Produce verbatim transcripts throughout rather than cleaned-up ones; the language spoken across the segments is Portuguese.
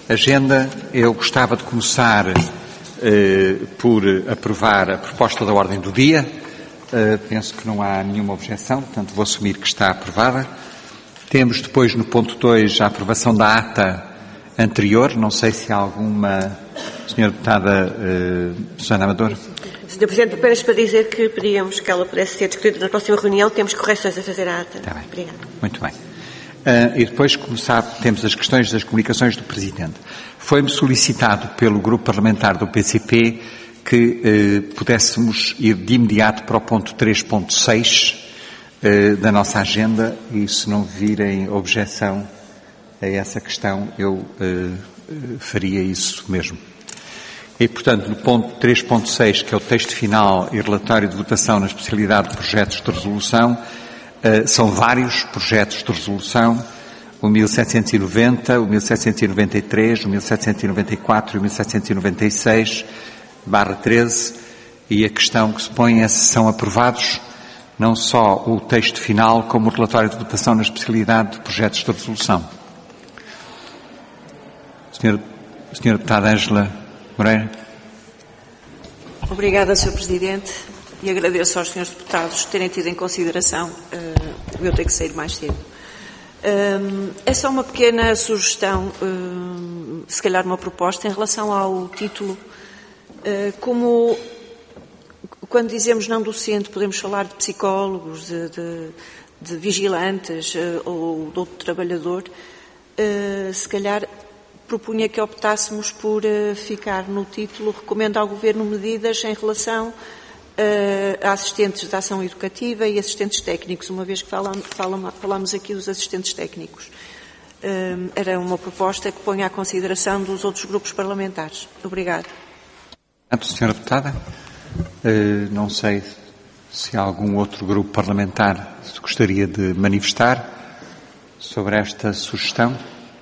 agenda. Eu gostava de começar eh, por aprovar a proposta da ordem do dia. Uh, penso que não há nenhuma objeção, portanto vou assumir que está aprovada. Temos depois no ponto dois a aprovação da ata anterior. Não sei se há alguma... senhora Deputada uh, Susana Amador. senhor Presidente, apenas para dizer que pedíamos que ela pudesse ser discutida na próxima reunião. Temos correções a fazer à ata. Está bem. Obrigada. Muito bem. Uh, e depois, como sabe, temos as questões das comunicações do Presidente. Foi-me solicitado pelo Grupo Parlamentar do P C P que eh, pudéssemos ir de imediato para o ponto três ponto seis eh, da nossa agenda e, se não virem objeção a essa questão, eu eh, faria isso mesmo. E, portanto, no ponto três ponto seis, que é o texto final e relatório de votação na especialidade de projetos de resolução, eh, são vários projetos de resolução, o mil setecentos e noventa, o mil setecentos e noventa e três, o mil setecentos e noventa e quatro e o mil setecentos e noventa e seis, barra treze, e a questão que se põe é se são aprovados não só o texto final, como o relatório de votação na especialidade de projetos de resolução. Senhora, senhora Deputada Ângela Moreira. Obrigada, senhor Presidente, e agradeço aos senhores deputados terem tido em consideração uh, eu ter que sair mais cedo. Um, é só uma pequena sugestão, um, se calhar uma proposta, em relação ao título. Como, quando dizemos não docente, podemos falar de psicólogos, de, de, de vigilantes ou de outro trabalhador, se calhar propunha que optássemos por ficar no título recomenda ao Governo medidas em relação a assistentes de ação educativa e assistentes técnicos, uma vez que falamos, falamos aqui dos assistentes técnicos. Era uma proposta que ponha à consideração dos outros grupos parlamentares. Obrigada. Senhora Deputada, uh, não sei se há algum outro grupo parlamentar que gostaria de manifestar sobre esta sugestão.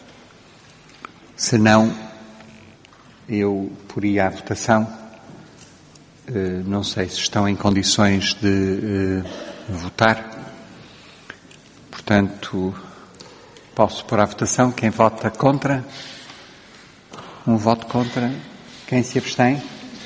Se não, eu poria à votação. Uh, não sei se estão em condições de uh, votar. Portanto, posso pôr à votação. Quem vota contra? Um voto contra. Quem se abstém?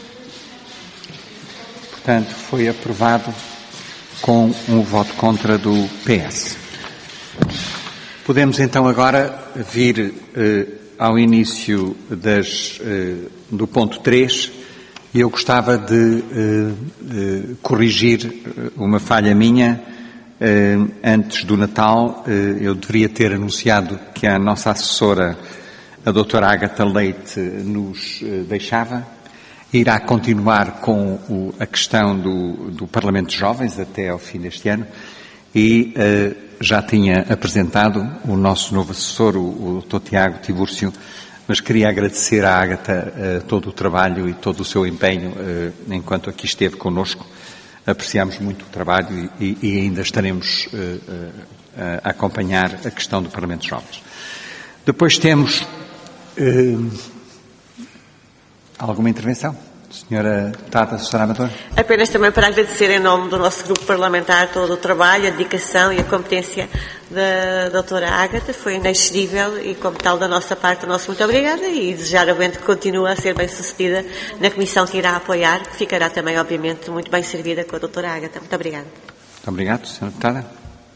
Portanto, foi aprovado com um voto contra do P S. Podemos então agora vir eh, ao início das, eh, do ponto três, e eu gostava de eh, eh, corrigir uma falha minha. Eh, antes do Natal, eh, eu deveria ter anunciado que a nossa assessora, a doutora Ágata Leite, nos eh, deixava. Irá continuar com o, a questão do, do Parlamento de Jovens até ao fim deste ano e uh, já tinha apresentado o nosso novo assessor, o, o doutor Tiago Tibúrcio, mas queria agradecer à Ágata uh, todo o trabalho e todo o seu empenho uh, enquanto aqui esteve connosco. Apreciamos muito o trabalho e, e ainda estaremos uh, uh, a acompanhar a questão do Parlamento de Jovens. Depois temos... Uh, Alguma intervenção? Senhora Deputada Susana Amador. Apenas também para agradecer em nome do nosso grupo parlamentar todo o trabalho, a dedicação e a competência da doutora Ágata. Foi inexcedível e, como tal, da nossa parte, o nosso muito obrigada e desejaramente que continue a ser bem sucedida na comissão que irá apoiar, que ficará também, obviamente, muito bem servida com a doutora Ágata. Muito obrigada. Muito obrigado, senhora Deputada.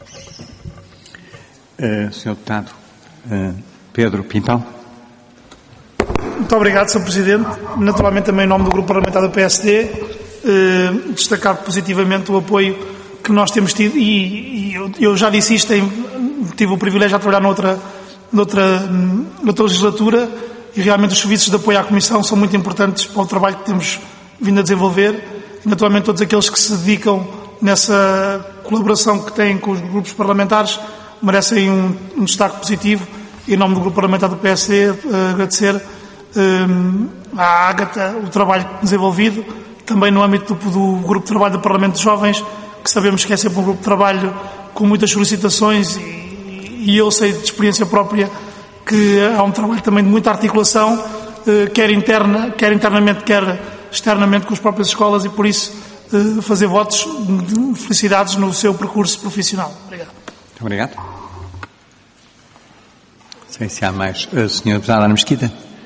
Uh, senhor Deputado uh, Pedro Pimpão. Muito obrigado, senhor Presidente. Naturalmente, também em nome do Grupo Parlamentar do P S D, eh, destacar positivamente o apoio que nós temos tido, e, e eu, eu já disse isto, em, tive o privilégio de trabalhar noutra, noutra, noutra legislatura, e realmente os serviços de apoio à Comissão são muito importantes para o trabalho que temos vindo a desenvolver, e naturalmente todos aqueles que se dedicam nessa colaboração que têm com os grupos parlamentares merecem um, um destaque positivo, e em nome do Grupo Parlamentar do P S D, eh, agradecer à Ágata o trabalho desenvolvido, também no âmbito do, do Grupo de Trabalho do Parlamento de Jovens, que sabemos que é sempre um grupo de trabalho com muitas solicitações, e, e eu sei de experiência própria que há um trabalho também de muita articulação, quer interna, quer internamente, quer externamente com as próprias escolas, e por isso fazer votos de felicidades no seu percurso profissional. Obrigado. Muito obrigado. Não sei se há mais. A senhora Deputada Ana Mesquita.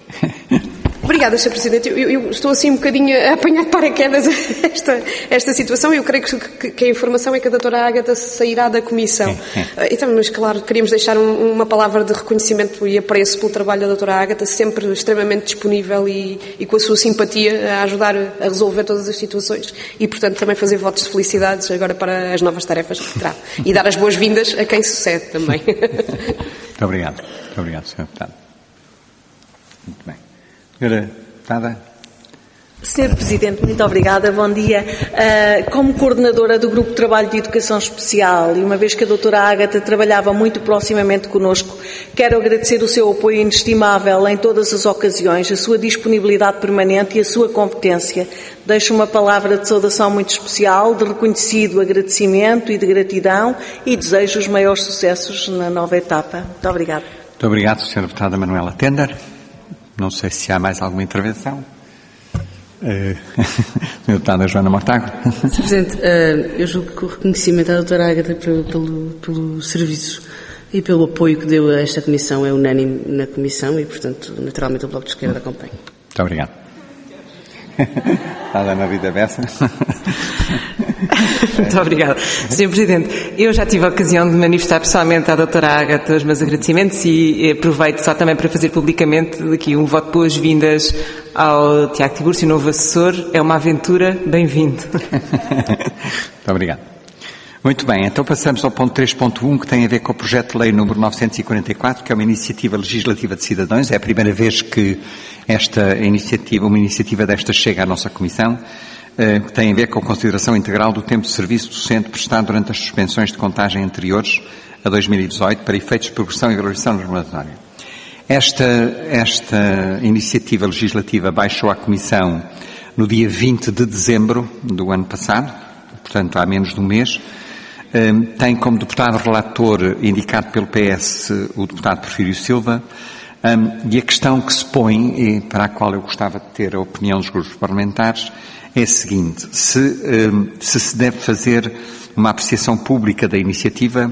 Obrigada, senhor Presidente. Eu, eu estou assim um bocadinho a apanhar de paraquedas esta, esta situação. Eu creio que, que, que a informação é que a doutora Ágata sairá da Comissão. Então, mas claro, queríamos deixar um, uma palavra de reconhecimento e apreço pelo trabalho da doutora Ágata, sempre extremamente disponível e, e com a sua simpatia a ajudar a resolver todas as situações. E, portanto, também fazer votos de felicidades agora para as novas tarefas que terá. E dar as boas-vindas a quem sucede também. Muito obrigado. Muito obrigado, senhor Deputado. Muito bem. Senhora Deputada. senhor Presidente, muito obrigada. Bom dia. Uh, como coordenadora do Grupo de Trabalho de Educação Especial e uma vez que a doutora Ágata trabalhava muito proximamente connosco, quero agradecer o seu apoio inestimável em todas as ocasiões, a sua disponibilidade permanente e a sua competência. Deixo uma palavra de saudação muito especial, de reconhecido agradecimento e de gratidão e desejo os maiores sucessos na nova etapa. Muito obrigada. Muito obrigado, senhora Deputada Manuela Tender. Não sei se há mais alguma intervenção. Uh, senhora Deputada Joana Mortágua. senhor Presidente, uh, eu julgo que o reconhecimento à doutora Ágata pelo, pelo, pelo serviço e pelo apoio que deu a esta Comissão é unânime na Comissão e, portanto, naturalmente o Bloco de Esquerda acompanha. Muito obrigado. Está na vida dessa. Muito obrigada. senhor Presidente, eu já tive a ocasião de manifestar pessoalmente à doutora Ágata os meus agradecimentos e aproveito só também para fazer publicamente aqui um voto de boas-vindas ao Tiago Tiburcio, novo assessor. É uma aventura, bem-vindo. Muito obrigado. Muito bem, então passamos ao ponto três ponto um, que tem a ver com o projeto de lei número novecentos e quarenta e quatro, que é uma iniciativa legislativa de cidadãos. É a primeira vez que esta iniciativa, uma iniciativa desta chega à nossa Comissão, que tem a ver com a consideração integral do tempo de serviço docente prestado durante as suspensões de contagem anteriores a dois mil e dezoito para efeitos de progressão e valorização regulatória. Esta, esta iniciativa legislativa baixou à Comissão no dia vinte de dezembro do ano passado, portanto há menos de um mês. Tem como deputado relator indicado pelo P S o deputado Porfírio Silva, e a questão que se põe, e para a qual eu gostava de ter a opinião dos grupos parlamentares, é a seguinte: se, se se deve fazer uma apreciação pública da iniciativa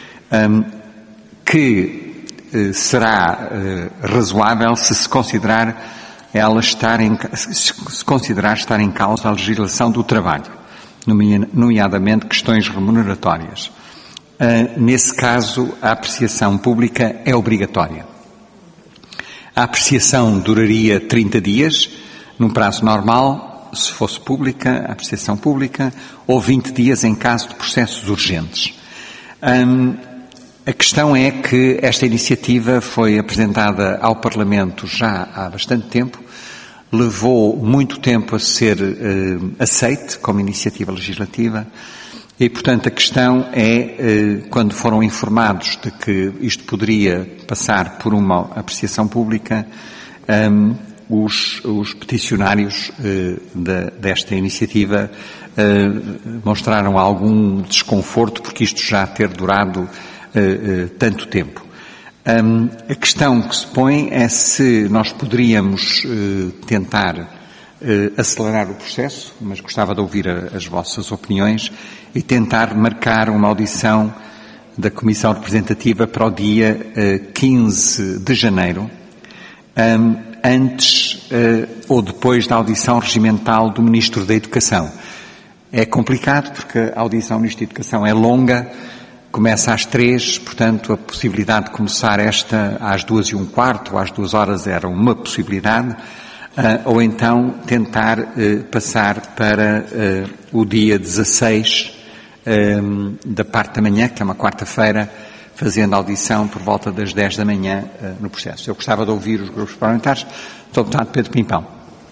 que será razoável se se considerar ela estar em, se considerar estar em causa a legislação do trabalho, nomeadamente questões remuneratórias. Nesse caso, a apreciação pública é obrigatória. A apreciação duraria trinta dias, num prazo normal, se fosse pública, a apreciação pública, ou vinte dias em caso de processos urgentes. Hum, a questão é que esta iniciativa foi apresentada ao Parlamento já há bastante tempo, levou muito tempo a ser uh, aceite como iniciativa legislativa e, portanto, a questão é, uh, quando foram informados de que isto poderia passar por uma apreciação pública, um, os, os peticionários uh, da, desta iniciativa uh, mostraram algum desconforto porque isto já ter durado uh, uh, tanto tempo. Um, a questão que se põe é se nós poderíamos uh, tentar uh, acelerar o processo, mas gostava de ouvir a, as vossas opiniões, e tentar marcar uma audição da Comissão Representativa para o dia uh, quinze de janeiro, um, antes uh, ou depois da audição regimental do Ministro da Educação. É complicado porque a audição do Ministro da Educação é longa, começa às três, portanto a possibilidade de começar esta às duas e um quarto ou às duas horas era uma possibilidade, uh, ou então tentar uh, passar para uh, o dia dezasseis um, da parte da manhã, que é uma quarta-feira, fazendo audição por volta das dez da manhã uh, no processo. Eu gostava de ouvir os grupos parlamentares. Doutor Deputado Pedro Pimpão.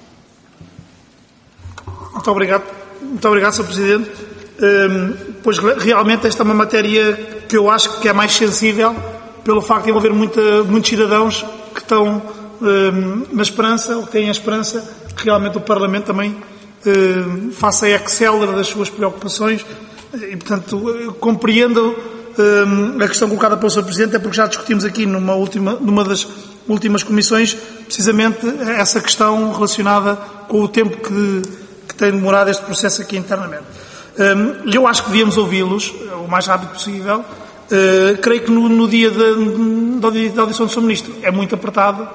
Muito obrigado. Muito obrigado, senhor Presidente. Um, pois realmente esta é uma matéria que eu acho que é mais sensível pelo facto de envolver muita, muitos cidadãos que estão um, na esperança, ou que têm a esperança que realmente o Parlamento também um, faça a Excel das suas preocupações e, portanto, compreendo um, a questão colocada pelo senhor Presidente, é porque já discutimos aqui numa, última, numa das últimas comissões precisamente essa questão relacionada com o tempo que, que tem demorado este processo aqui internamente. Eu acho que devíamos ouvi-los o mais rápido possível. Uh, creio que no, no dia da, da audição do senhor Ministro é muito apertado.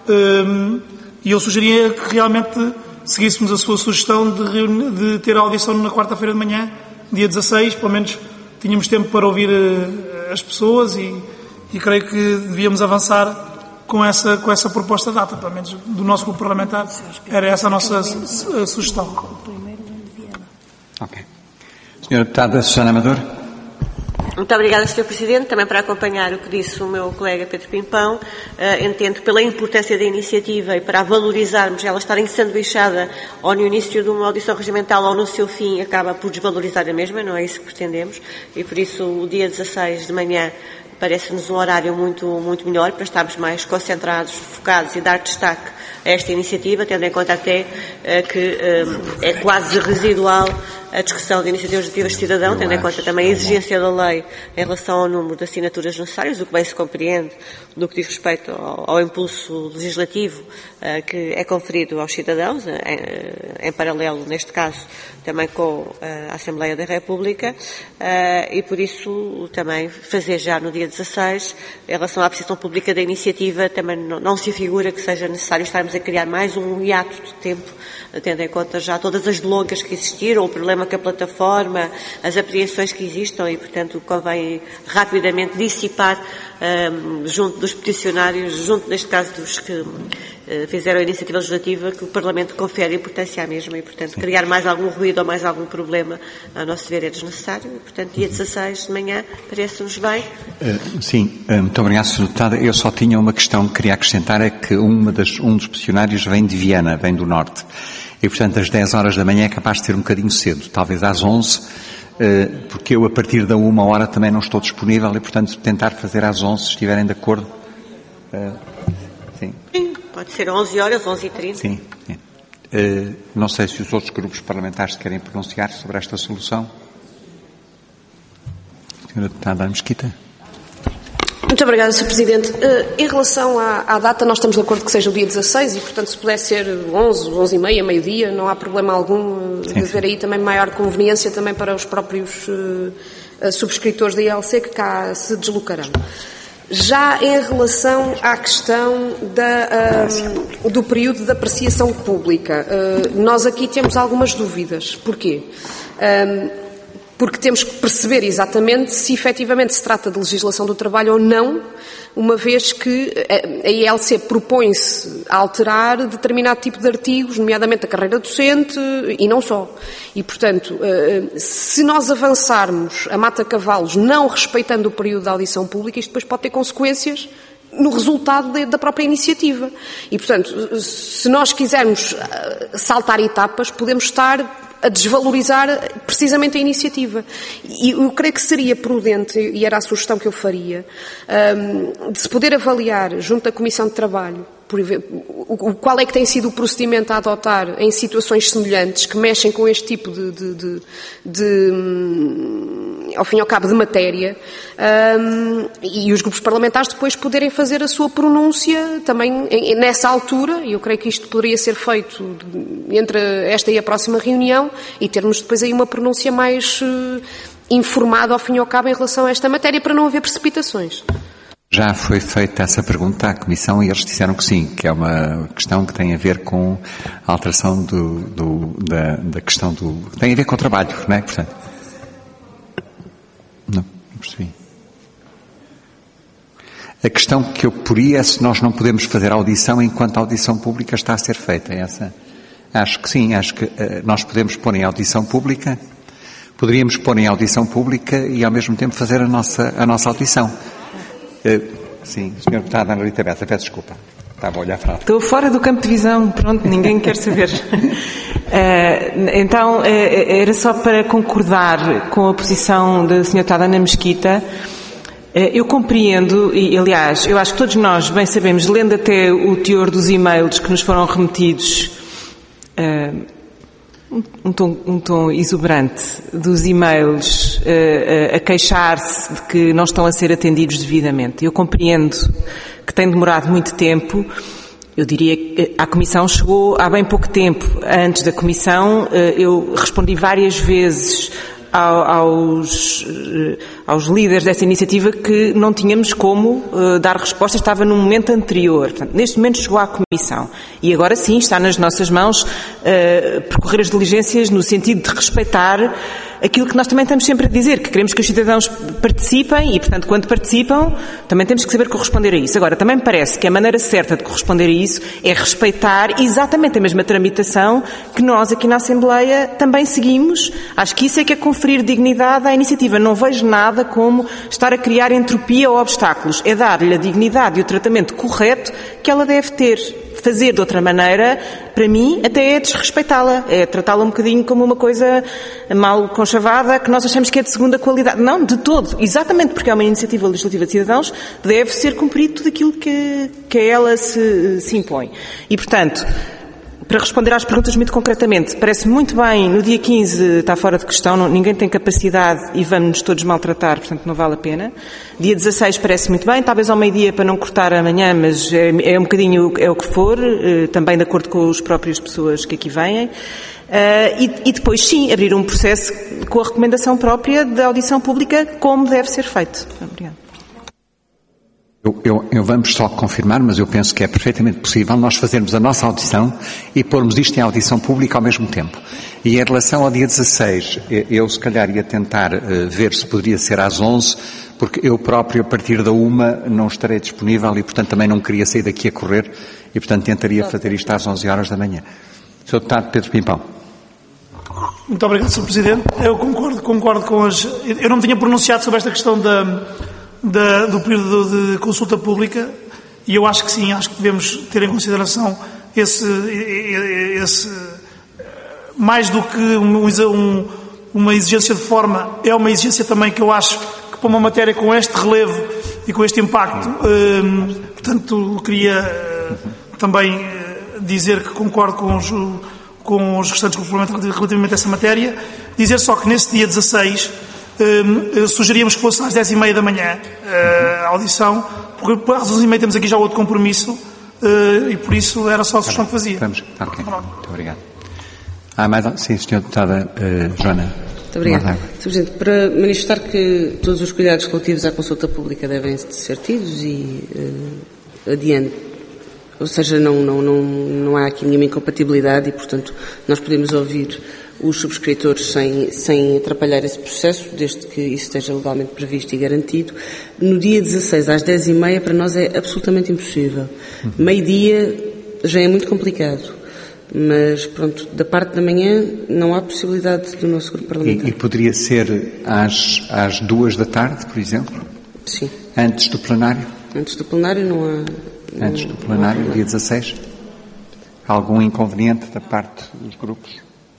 E eu sugeria que realmente seguíssemos a sua sugestão de, reuni- de ter a audição na quarta-feira de manhã, dia dezasseis, pelo menos tínhamos tempo para ouvir as pessoas e, e creio que devíamos avançar com essa, com essa proposta de data, pelo menos do nosso grupo parlamentar. Era essa a nossa su- sugestão. Ok. senhora Deputada Susana Amador. Muito obrigada, senhor Presidente. Também para acompanhar o que disse o meu colega Pedro Pimpão, uh, entendo pela importância da iniciativa e para a valorizarmos, ela estar ensanduichada ou no início de uma audição regimental ou no seu fim, acaba por desvalorizar a mesma, não é isso que pretendemos, e por isso o dia dezasseis de manhã parece-nos um horário muito, muito melhor para estarmos mais concentrados, focados e dar destaque a esta iniciativa, tendo em conta até uh, que uh, é quase residual a discussão de iniciativas legislativas de cidadão, tendo em conta também a exigência da lei em relação ao número de assinaturas necessárias, o que bem se compreende no que diz respeito ao, ao impulso legislativo uh, que é conferido aos cidadãos, uh, em, em paralelo, neste caso, também com uh, a Assembleia da República, uh, e por isso também fazer já no dia dezasseis, em relação à apreciação pública da iniciativa, também não, não se figura que seja necessário estarmos a criar mais um hiato de tempo, tendo em conta já todas as delongas que existiram, o problema que a plataforma, as apreensões que existam e, portanto, convém rapidamente dissipar um, junto dos peticionários, junto, neste caso, dos que uh, fizeram a iniciativa legislativa, que o Parlamento confere importância à mesma e, portanto, Sim. criar mais algum ruído ou mais algum problema, a nosso ver, é desnecessário. E, portanto, dia dezasseis de manhã parece-nos bem. Uh, sim, uh, muito obrigado, senhora Deputada. Eu só tinha uma questão que queria acrescentar, é que uma das, um dos peticionários vem de Viana, vem do Norte. E, portanto, às dez horas da manhã é capaz de ser um bocadinho cedo, talvez às onze, porque eu a partir da uma hora também não estou disponível e, portanto, tentar fazer às onze, se estiverem de acordo. Sim. Sim, pode ser onze horas, onze e trinta. Sim. sim. Não sei se os outros grupos parlamentares querem pronunciar sobre esta solução. Senhora Deputada Mesquita. Muito obrigada, senhor Presidente. Uh, em relação à, à data, nós estamos de acordo que seja o dia dezasseis e, portanto, se puder ser onze, onze e meia, meio-dia, não há problema algum uh, de haver aí também maior conveniência também para os próprios uh, uh, subscritores da I L C que cá se deslocarão. Já em relação à questão da, um, do período de apreciação pública, uh, nós aqui temos algumas dúvidas. Porquê? Um, porque temos que perceber exatamente se efetivamente se trata de legislação do trabalho ou não, uma vez que a I L C propõe-se a alterar determinado tipo de artigos, nomeadamente a carreira docente e não só. E, portanto, se nós avançarmos a mata-cavalos não respeitando o período da audição pública, isto depois pode ter consequências no resultado da própria iniciativa. E, portanto, se nós quisermos saltar etapas, podemos estar a desvalorizar precisamente a iniciativa. E eu creio que seria prudente, e era a sugestão que eu faria, de se poder avaliar junto da Comissão de Trabalho qual é que tem sido o procedimento a adotar em situações semelhantes que mexem com este tipo de, de, de, de ao fim e ao cabo, de matéria, um, e os grupos parlamentares depois poderem fazer a sua pronúncia também nessa altura, e eu creio que isto poderia ser feito entre esta e a próxima reunião, e termos depois aí uma pronúncia mais uh, informada ao fim e ao cabo em relação a esta matéria, para não haver precipitações. Já foi feita essa pergunta à Comissão e eles disseram que sim, que é uma questão que tem a ver com a alteração do, do, da, da questão do... tem a ver com o trabalho, não é? Portanto, não, não percebi. A questão que eu poria é se nós não podemos fazer audição enquanto a audição pública está a ser feita. Essa, acho que sim, acho que uh, nós podemos pôr em audição pública, poderíamos pôr em audição pública e ao mesmo tempo fazer a nossa, a nossa audição. Uh, sim, senhora Deputada Ana Rita Bessa, peço desculpa. Estava a olhar para... Estou fora do campo de visão, pronto, ninguém quer saber. Uh, então, uh, era só para concordar com a posição da senhora Deputada Ana Mesquita. Uh, eu compreendo, e aliás, eu acho que todos nós bem sabemos, lendo até o teor dos e-mails que nos foram remetidos, uh, Um tom, um tom exuberante dos e-mails uh, a queixar-se de que não estão a ser atendidos devidamente. Eu compreendo que tem demorado muito tempo. Eu diria que a Comissão chegou há bem pouco tempo. Antes da Comissão, uh, eu respondi várias vezes ao, aos, uh, aos líderes dessa iniciativa que não tínhamos como uh, dar resposta, estava no momento anterior. Portanto, neste momento chegou à Comissão e agora sim está nas nossas mãos uh, percorrer as diligências no sentido de respeitar aquilo que nós também estamos sempre a dizer, que queremos que os cidadãos participem e, portanto, quando participam, também temos que saber corresponder a isso. Agora, também me parece que a maneira certa de corresponder a isso é respeitar exatamente a mesma tramitação que nós aqui na Assembleia também seguimos. Acho que isso é que é conferir dignidade à iniciativa. Não vejo nada como estar a criar entropia ou obstáculos. É dar-lhe a dignidade e o tratamento correto que ela deve ter. Fazer de outra maneira, para mim, até é desrespeitá-la. É tratá-la um bocadinho como uma coisa mal conchavada que nós achamos que é de segunda qualidade. Não, de todo. Exatamente porque é uma iniciativa legislativa de cidadãos, deve ser cumprido tudo aquilo que, que a ela se, se impõe. E, portanto, para responder às perguntas muito concretamente, parece muito bem, no dia quinze está fora de questão, não, ninguém tem capacidade e vamos-nos todos maltratar, portanto não vale a pena. Dia dezasseis parece muito bem, talvez ao meio-dia para não cortar amanhã, mas é, é um bocadinho é o que for, eh, também de acordo com as próprias pessoas que aqui vêm. Uh, e, e depois sim, abrir um processo com a recomendação própria de audição pública, como deve ser feito. Obrigada. Eu, eu, eu vamos só confirmar, mas eu penso que é perfeitamente possível nós fazermos a nossa audição e pormos isto em audição pública ao mesmo tempo. E em relação ao dia dezasseis, eu se calhar ia tentar uh, ver se poderia ser às onze, porque eu próprio a partir da uma não estarei disponível e portanto também não queria sair daqui a correr e portanto tentaria fazer isto às onze horas da manhã. senhor Deputado Pedro Pimpão. Muito obrigado, senhor Presidente. Eu concordo, concordo com as... Eu não me tinha pronunciado sobre esta questão da... Da, do período de consulta pública e eu acho que sim, acho que devemos ter em consideração esse, esse mais do que um, um, uma exigência de forma, é uma exigência também que eu acho que para uma matéria com este relevo e com este impacto, hum, portanto, queria também dizer que concordo com os, com os restantes complementos relativamente a essa matéria, dizer só que nesse dia dezasseis Uh, sugeríamos que fosse às dez e meia da manhã uh, a audição, porque às onze e meia temos aqui já outro compromisso uh, e por isso era só a sugestão que fazia. Vamos, tá, ok. Muito obrigado. Ah, mais, sim, senhora Deputada uh, Joana. Muito obrigada. senhor Presidente, para manifestar que todos os cuidados relativos à consulta pública devem ser tidos e uh, adiante. Ou seja, não, não, não, não há aqui nenhuma incompatibilidade e, portanto, nós podemos ouvir os subscritores sem, sem atrapalhar esse processo, desde que isso esteja legalmente previsto e garantido. No dia dezasseis, às dez e meia, para nós é absolutamente impossível. Uhum. Meio-dia já é muito complicado, mas pronto, da parte da manhã não há possibilidade do nosso grupo parlamentar. E, e poderia ser às, às duas da tarde, por exemplo? Sim. Antes do plenário? Antes do plenário não há... Não, Antes do plenário, dia dezasseis? Algum inconveniente da parte dos grupos?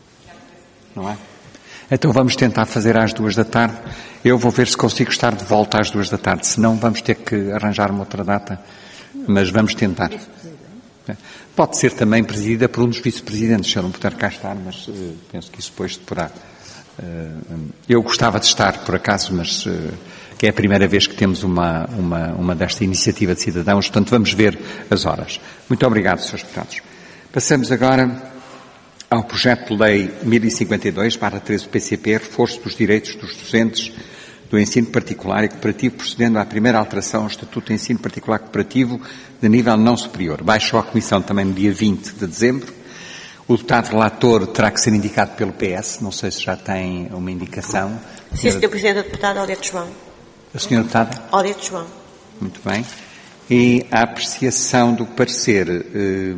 Não é? Então vamos tentar fazer às duas da tarde. Eu vou ver se consigo estar de volta às duas da tarde. Se não, vamos ter que arranjar uma outra data. Mas vamos tentar. Pode ser também presidida por um dos vice-presidentes, se eu não puder cá estar, mas uh, penso que isso depois deverá. Uh, eu gostava de estar, por acaso, mas uh, que é a primeira vez que temos uma, uma, uma desta iniciativa de cidadãos, portanto vamos ver as horas. Muito obrigado, senhores deputados. Passamos agora ao projeto de lei mil e cinquenta e dois barra treze do P C P, reforço dos direitos dos docentes do ensino particular e cooperativo, procedendo à primeira alteração ao Estatuto de Ensino Particular Cooperativo de nível não superior. Baixou à Comissão também no dia vinte de dezembro. O deputado relator terá que ser indicado pelo P S, não sei se já tem uma indicação. Sim, senhor Presidente, a deputada Odete João. A senhora deputada? Odete João. Muito bem. E a apreciação do parecer... Eh,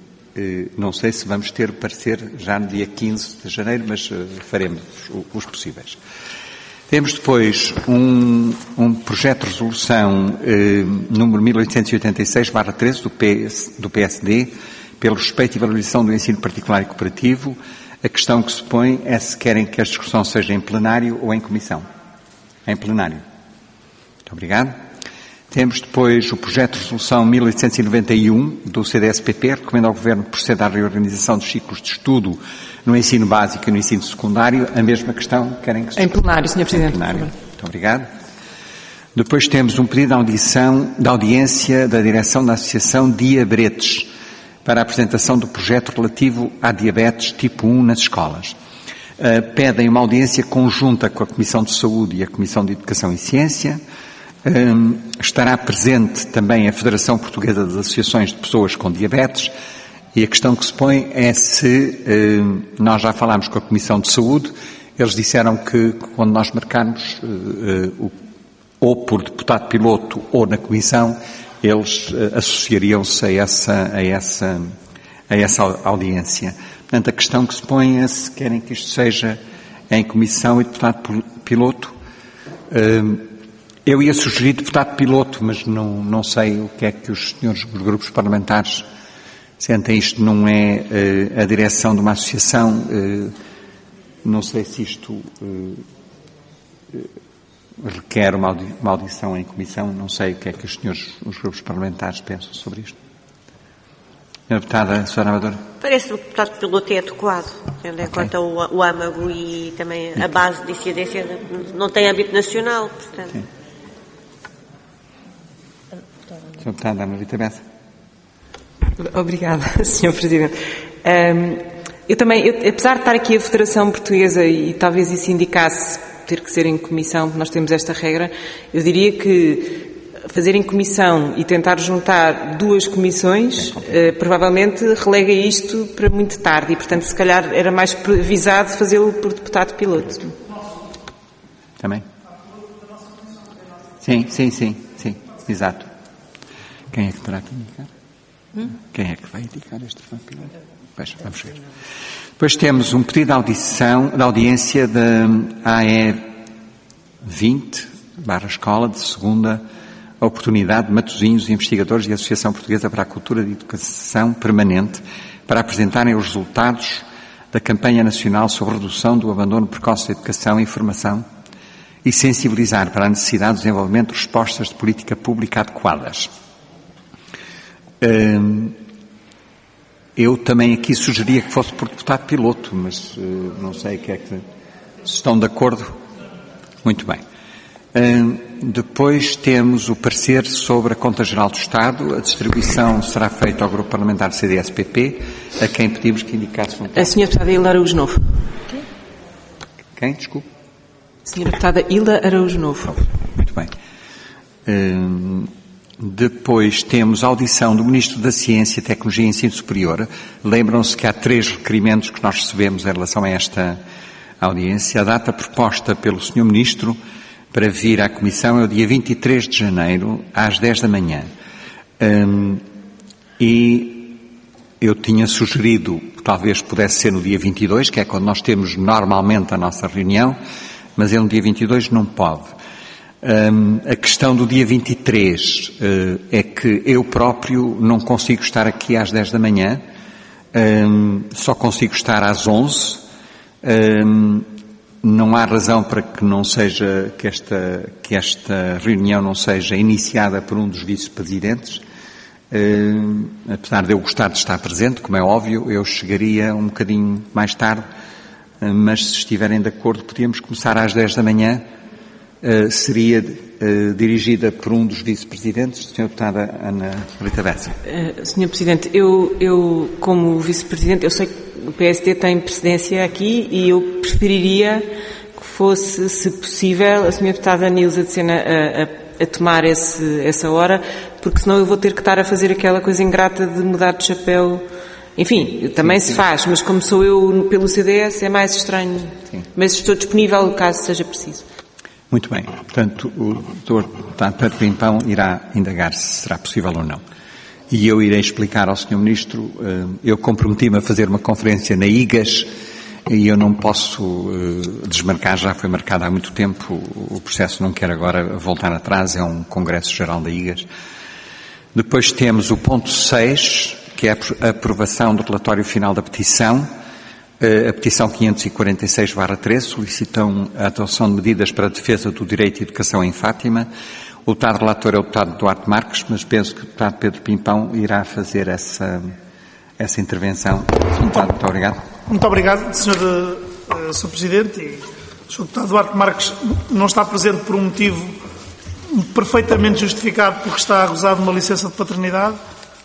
não sei se vamos ter parecer já no dia quinze de janeiro, mas faremos os possíveis. Temos depois um, um projeto de resolução eh, número mil oitocentos e oitenta e seis barra treze do, do P S D, pelo respeito e valorização do ensino particular e cooperativo. A questão que se põe é se querem que a discussão seja em plenário ou em comissão. Em plenário. Muito obrigado. Temos depois o projeto de resolução mil oitocentos e noventa e um do C D S P P, recomenda ao Governo que proceda à reorganização dos ciclos de estudo no ensino básico e no ensino secundário. A mesma questão, querem que se... Em plenário, senhor Presidente. Em plenário. Muito obrigado. Depois temos um pedido de audição, de audiência da direção da Associação Diabretes para a apresentação do projeto relativo à diabetes tipo um nas escolas. uh, pedem uma audiência conjunta com a Comissão de Saúde e a Comissão de Educação e Ciência. Um, estará presente também a Federação Portuguesa das Associações de Pessoas com Diabetes, e a questão que se põe é se, um, nós já falámos com a Comissão de Saúde, eles disseram que quando nós marcarmos, uh, uh, ou por deputado piloto ou na Comissão, eles uh, associariam-se a essa, a, essa, a essa audiência. Portanto, a questão que se põe é se querem que isto seja em Comissão e deputado piloto. Uh, Eu ia sugerir deputado piloto, mas não, não sei o que é que os senhores dos grupos parlamentares sentem. Isto não é uh, a direção de uma associação. Uh, não sei se isto uh, uh, requer uma, audi uma audição em comissão. Não sei o que é que os senhores os grupos parlamentares pensam sobre isto. Senhora Deputada, Senhora Amadora. Parece-me que o deputado piloto é adequado, tendo em okay. conta o, o âmago e também a base de incidência. Não tem âmbito nacional, portanto. Sim. senhora Deputada Ana Rita Bessa. Obrigada, senhor Presidente. Um, eu também, eu, apesar de estar aqui a Federação Portuguesa e talvez isso indicasse ter que ser em comissão, nós temos esta regra, eu diria que fazer em comissão e tentar juntar duas comissões uh, provavelmente relega isto para muito tarde e, portanto, se calhar era mais avisado fazê-lo por deputado piloto. Também? Sim, sim, sim, sim, exato. Quem é que terá que indicar? Hum? Quem é que vai indicar este deputado? Pois, vamos ver. Depois temos um pedido de audição, de audiência da A E vinte, barra escola, de segunda oportunidade de Matosinhos, investigadores e Associação Portuguesa para a Cultura de Educação Permanente, para apresentarem os resultados da campanha nacional sobre redução do abandono precoce da educação e formação e sensibilizar para a necessidade de desenvolvimento de respostas de política pública adequadas. Hum, eu também aqui sugeria que fosse por deputado piloto, mas uh, não sei o que é que... Se estão de acordo? Muito bem. Hum, depois temos o parecer sobre a Conta Geral do Estado. A distribuição será feita ao Grupo Parlamentar do C D S P P, a quem pedimos que indicasse... Um... A senhora Deputada Hilda Araújo Novo. Quem? Desculpe. Senhora Deputada Hilda Araújo Novo. Muito bem. Hum, depois temos a audição do Ministro da Ciência, Tecnologia e Ensino Superior. Lembram-se que há três requerimentos que nós recebemos em relação a esta audiência. A data proposta pelo senhor Ministro para vir à Comissão é o dia vinte e três de janeiro, às dez da manhã. Hum, e eu tinha sugerido que talvez pudesse ser no dia vinte e dois, que é quando nós temos normalmente a nossa reunião, mas ele no dia vinte e dois não pode. Um, a questão do dia vinte e três uh, é que eu próprio não consigo estar aqui às dez da manhã, um, só consigo estar às onze. Um, não há razão para que não seja, que esta, que esta reunião não seja iniciada por um dos vice-presidentes. Um, apesar de eu gostar de estar presente, como é óbvio, eu chegaria um bocadinho mais tarde, mas se estiverem de acordo, podíamos começar às dez da manhã. Uh, seria uh, dirigida por um dos vice-presidentes, senhora Deputada Ana Rita Bessa. Uh, senhor Presidente, eu, eu como vice-presidente, eu sei que o P S D tem precedência aqui e eu preferiria que fosse, se possível, a senhora Deputada Nilza de Sena a, a, a tomar esse, essa hora, porque senão eu vou ter que estar a fazer aquela coisa ingrata de mudar de chapéu. Enfim, também sim, sim. se faz, mas como sou eu pelo C D S é mais estranho. Sim. Mas estou disponível caso seja preciso. Muito bem. Portanto, o doutor Deputado Pedro Pimpão irá indagar se será possível ou não. E eu irei explicar ao senhor Ministro, eu comprometi-me a fazer uma conferência na I G A S e eu não posso desmarcar, já foi marcado há muito tempo, o processo não quer agora voltar atrás, é um Congresso Geral da I G A S. Depois temos o ponto seis, que é a aprovação do relatório final da petição. A petição quinhentos e quarenta e seis barra treze solicitam a adoção de medidas para a defesa do direito à educação em Fátima. O deputado relator é o deputado Duarte Marques, mas penso que o deputado Pedro Pimpão irá fazer essa, essa intervenção. Deputado, muito obrigado. Muito obrigado, senhor Uh, senhor Presidente. E o senhor deputado Duarte Marques não está presente por um motivo perfeitamente justificado, porque está a gozar de uma licença de paternidade.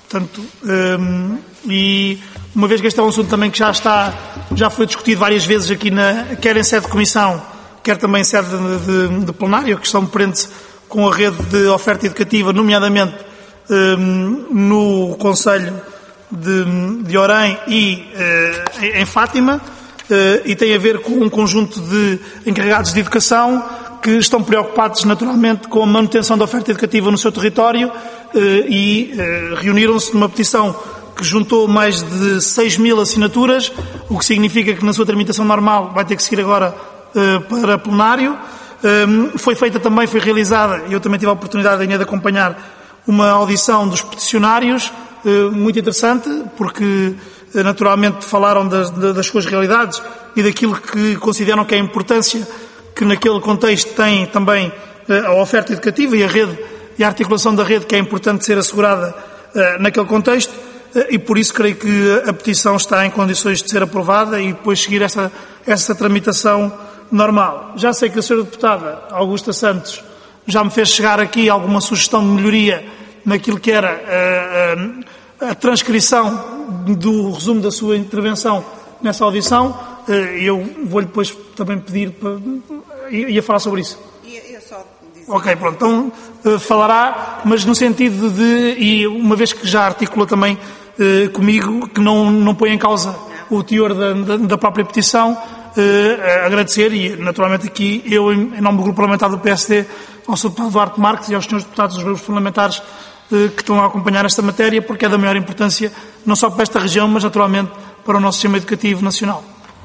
Portanto, um, e uma vez que este é um assunto também que já está, já foi discutido várias vezes aqui, na, quer em sede de comissão, quer também em sede de, de, de plenário, a questão prende-se com a rede de oferta educativa, nomeadamente um, no Conselho de, de Orém e uh, em Fátima, uh, e tem a ver com um conjunto de encarregados de educação que estão preocupados naturalmente com a manutenção da oferta educativa no seu território uh, e uh, reuniram-se numa petição que juntou mais de seis mil assinaturas, o que significa que na sua tramitação normal vai ter que seguir agora uh, para plenário. Um, foi feita também, foi realizada, e eu também tive a oportunidade ainda de acompanhar uma audição dos peticionários, uh, muito interessante, porque uh, naturalmente falaram das, das suas realidades e daquilo que consideram que é a importância que naquele contexto tem também uh, a oferta educativa e a rede e a articulação da rede, que é importante ser assegurada uh, naquele contexto. E por isso creio que a petição está em condições de ser aprovada e depois seguir essa, essa tramitação normal. Já sei que a senhora deputada Augusta Santos já me fez chegar aqui alguma sugestão de melhoria naquilo que era a, a, a transcrição do resumo da sua intervenção nessa audição. Eu vou-lhe depois também pedir para... ia falar sobre isso. Eu só dizer... Ok, pronto. Então uh, falará, mas no sentido de... E uma vez que já articula também uh, comigo, que não, não põe em causa o teor da, da, da própria petição, uh, agradecer, e naturalmente aqui eu, em, em nome do Grupo Parlamentar do P S D, ao senhor Deputado Duarte Marques e aos senhores Deputados dos grupos parlamentares uh, que estão a acompanhar esta matéria, porque é da maior importância, não só para esta região, mas naturalmente para o nosso sistema educativo nacional.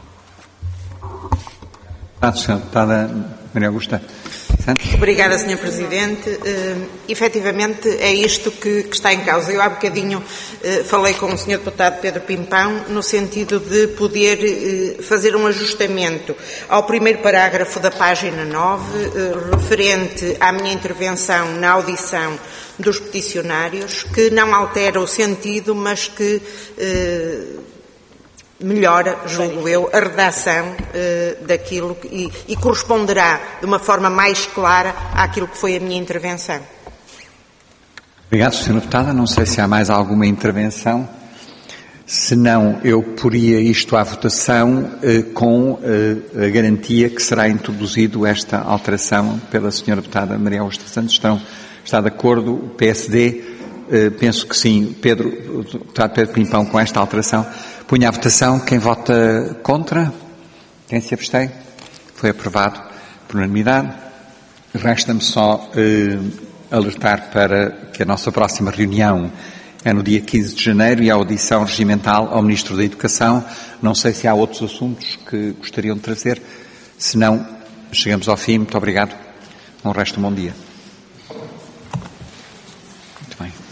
Obrigado, senhora Deputada Maria Augusta Santos. Obrigada, senhor Presidente. Uh, efetivamente, é isto que, que está em causa. Eu há bocadinho uh, falei com o senhor Deputado Pedro Pimpão no sentido de poder uh, fazer um ajustamento ao primeiro parágrafo da página nove, uh, referente à minha intervenção na audição dos peticionários, que não altera o sentido, mas que... Uh, melhora, julgo eu, a redação uh, daquilo que, e, e corresponderá de uma forma mais clara àquilo que foi a minha intervenção. Obrigado, senhora Deputada. Não sei se há mais alguma intervenção. Se não, eu poria isto à votação uh, com uh, a garantia que será introduzido esta alteração pela senhora Deputada Maria Augusta Santos. Estão, está de acordo o P S D? Uh, penso que sim. Pedro, o deputado Pedro Pimpão, com esta alteração. Punha à votação. Quem vota contra? Quem se abstém? Foi aprovado por unanimidade. Resta-me só eh, alertar para que a nossa próxima reunião é no dia quinze de janeiro e a audição regimental ao Ministro da Educação. Não sei se há outros assuntos que gostariam de trazer. Se não, chegamos ao fim. Muito obrigado. Um resto de um bom dia. Muito bem.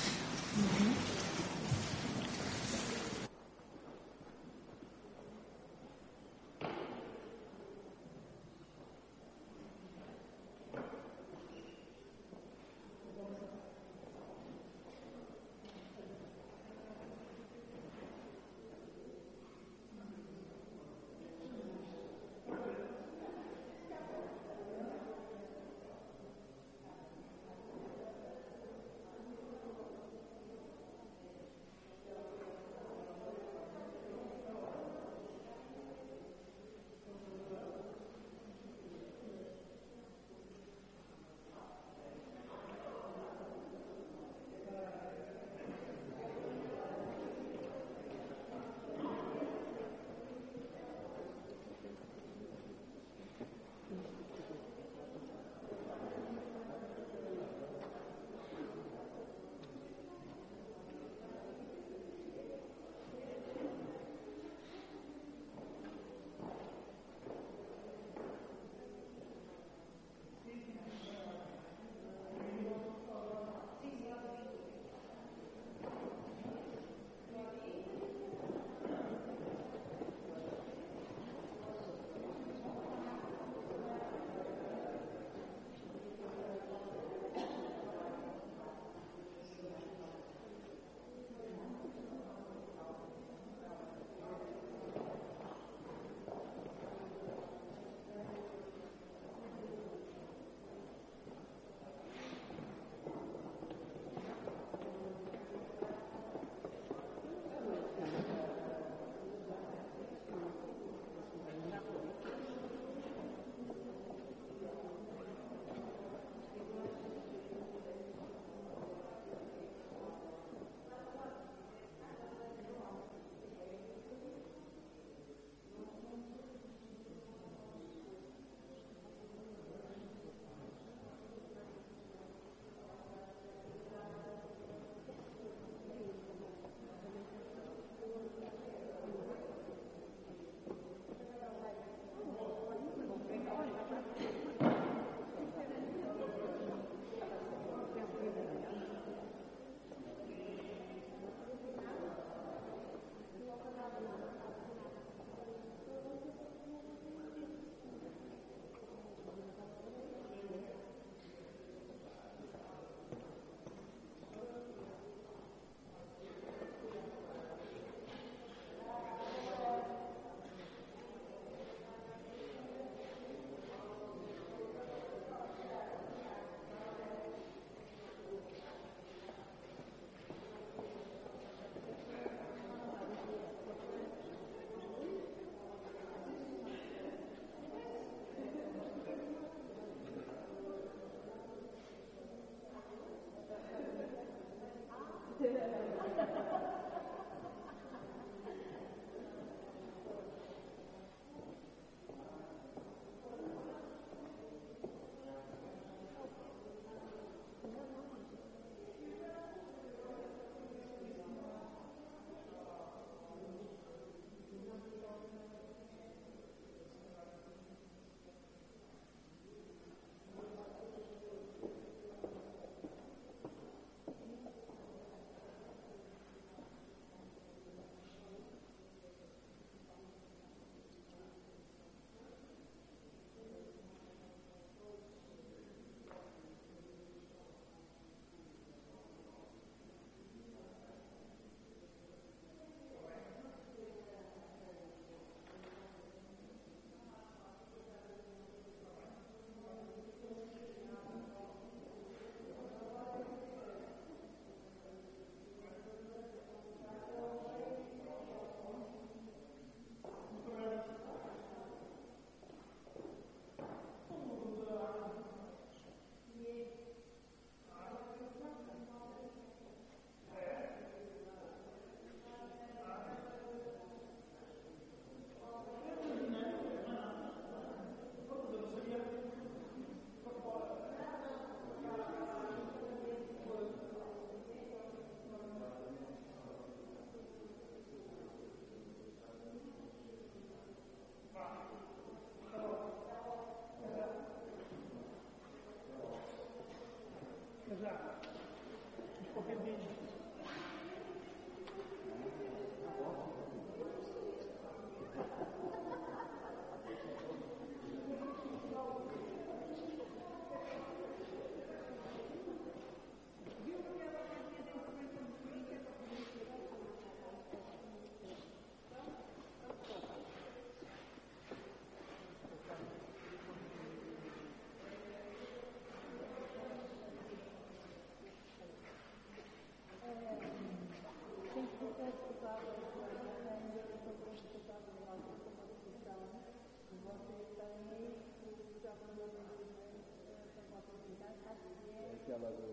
Aquela do.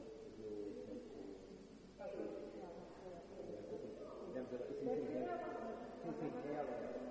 Sim, sim, sim, ela.